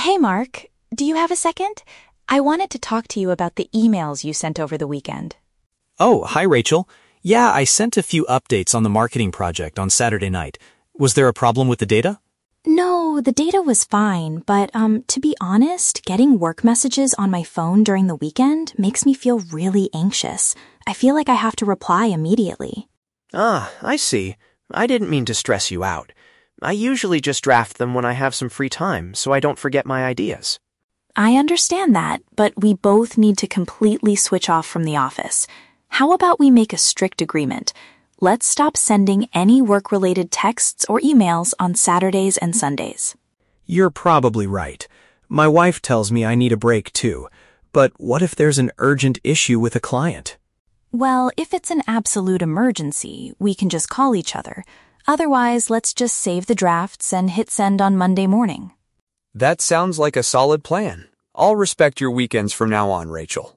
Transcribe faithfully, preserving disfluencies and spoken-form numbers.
Hey, Mark. Do you have a second? I wanted to talk to you about the emails you sent over the weekend. Oh, hi, Rachel. Yeah, I sent a few updates on the marketing project on Saturday night. Was there a problem with the data? No, the data was fine, but um, to be honest, getting work messages on my phone during the weekend makes me feel really anxious. I feel like I have to reply immediately. Ah, I see. I didn't mean to stress you out. I usually just draft them when I have some free time, so I don't forget my ideas. I understand that, but we both need to completely switch off from the office. How about we make a strict agreement? Let's stop sending any work-related texts or emails on Saturdays and Sundays. You're probably right. My wife tells me I need a break too. But what if there's an urgent issue with a client? Well, if it's an absolute emergency, we can just call each other. Otherwise, let's just save the drafts and hit send on Monday morning. That sounds like a solid plan. I'll respect your weekends from now on, Rachel.